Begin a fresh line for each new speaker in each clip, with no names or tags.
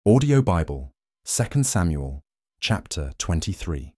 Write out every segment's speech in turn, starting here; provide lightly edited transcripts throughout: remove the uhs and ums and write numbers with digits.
Audio Bible, 2 Samuel, chapter 23.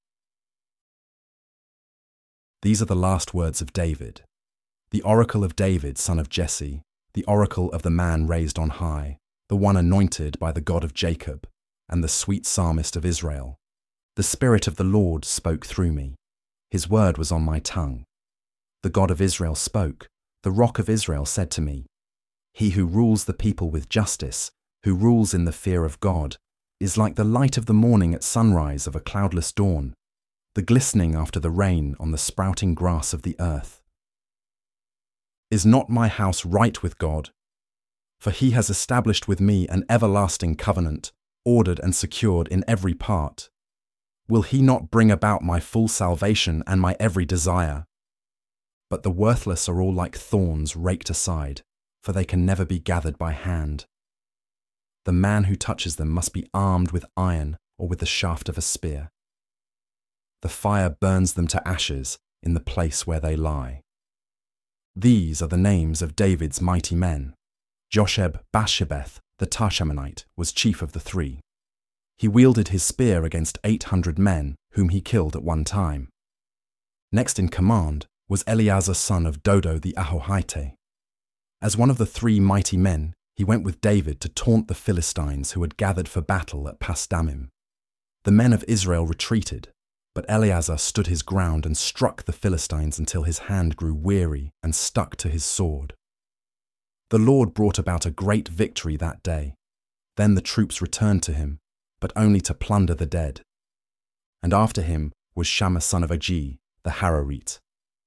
These are the last words of David. The oracle of David, son of Jesse, the oracle of the man raised on high, the one anointed by the God of Jacob, and the sweet psalmist of Israel. The Spirit of the Lord spoke through me. His word was on my tongue. The God of Israel spoke. The Rock of Israel said to me, He who rules the people with justice, who rules in the fear of God, is like the light of the morning at sunrise of a cloudless dawn, the glistening after the rain on the sprouting grass of the earth. Is not my house right with God? For he has established with me an everlasting covenant, ordered and secured in every part. Will he not bring about my full salvation and my every desire? But the worthless are all like thorns raked aside, for they can never be gathered by hand. The man who touches them must be armed with iron or with the shaft of a spear. The fire burns them to ashes in the place where they lie. These are the names of David's mighty men. Josheb-Basshebeth the Tashmonite was chief of the three. He wielded his spear against 800 men whom he killed at one time. Next in command was Eleazar son of Dodo the Ahohite. As one of the three mighty men, he went with David to taunt the Philistines who had gathered for battle at Pasdammim. The men of Israel retreated, but Eleazar stood his ground and struck the Philistines until his hand grew weary and stuck to his sword. The Lord brought about a great victory that day. Then the troops returned to him, but only to plunder the dead. And after him was Shammah son of Agee, the Hararite.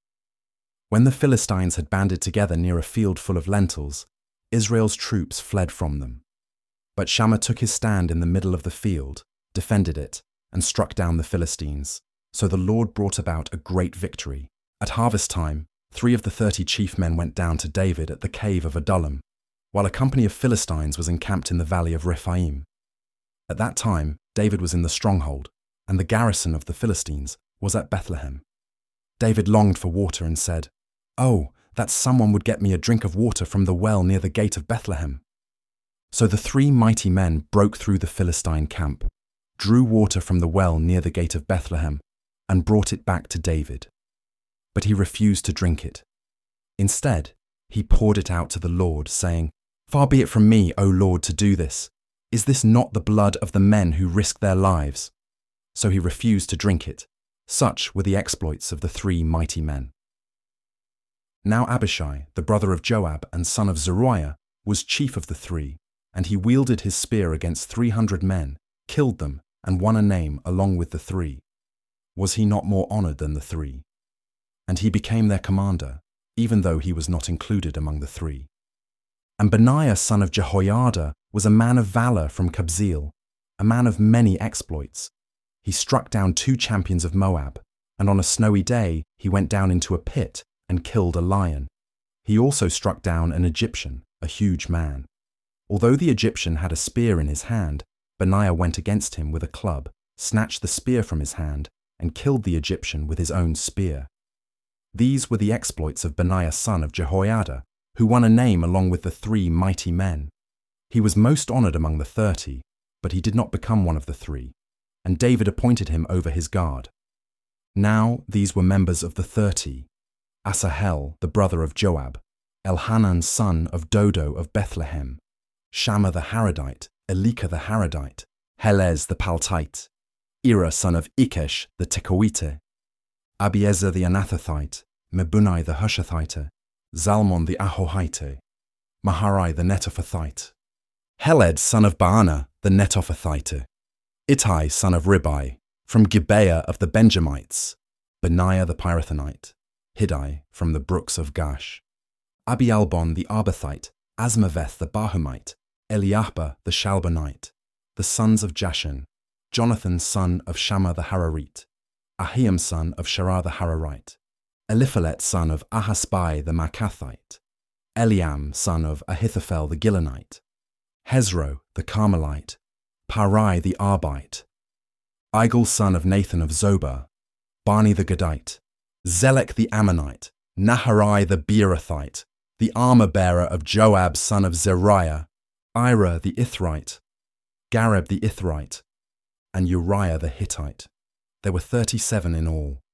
When the Philistines had banded together near a field full of lentils, Israel's troops fled from them. But Shammah took his stand in the middle of the field, defended it, and struck down the Philistines. So the Lord brought about a great victory. At harvest time, 3 of the 30 chief men went down to David at the cave of Adullam, while a company of Philistines was encamped in the valley of Rephaim. At that time, David was in the stronghold, and the garrison of the Philistines was at Bethlehem. David longed for water and said, "Oh, that someone would get me a drink of water from the well near the gate of Bethlehem." So the 3 mighty men broke through the Philistine camp, drew water from the well near the gate of Bethlehem, and brought it back to David. But he refused to drink it. Instead, he poured it out to the Lord, saying, "Far be it from me, O Lord, to do this. Is this not the blood of the men who risked their lives?" So he refused to drink it. Such were the exploits of the 3 mighty men. Now Abishai, the brother of Joab and son of Zeruiah, was chief of the 3, and he wielded his spear against 300 men, killed them, and won a name along with the 3. Was he not more honored than the 3? And he became their commander, even though he was not included among the 3. And Benaiah son of Jehoiada was a man of valor from Kabzeel, a man of many exploits. He struck down 2 champions of Moab, and on a snowy day he went down into a pit and killed a lion. He also struck down an Egyptian, a huge man. Although the Egyptian had a spear in his hand, Benaiah went against him with a club, snatched the spear from his hand, and killed the Egyptian with his own spear. These were the exploits of Benaiah son of Jehoiada, who won a name along with the 3 mighty men. He was most honored among the 30, but he did not become one of the 3, and David appointed him over his guard. Now these were members of the 30: Asahel, the brother of Joab, Elhanan son of Dodo of Bethlehem, Shammah the Haradite, Elika the Haradite, Helez the Paltite, Ira son of Ikesh the Tekoite, Abiezer the Anathothite, Mebunai the Hushathite, Zalmon the Ahohite, Maharai the Netophathite, Heled son of Baana the Netophathite, Ittai son of Ribai, from Gibeah of the Benjamites, Benaiah the Pirathonite, Hiddai from the brooks of Gash, Abialbon the Arbathite, Asmaveth the Barhumite, Eliahba the Shalbonite, the sons of Jashan, Jonathan son of Shammah the Hararite, Ahiam son of Sharah the Hararite, Eliphalet son of Ahasbai the Maacathite, Eliam son of Ahithophel the Gilonite, Hezro the Carmelite, Parai the Arbite, Igal son of Nathan of Zobah, Bani the Gadite, Zelek the Ammonite, Naharai the Beerothite, the armor-bearer of Joab son of Zeruiah, Ira the Ithrite, Gareb the Ithrite, and Uriah the Hittite. There were 37 in all.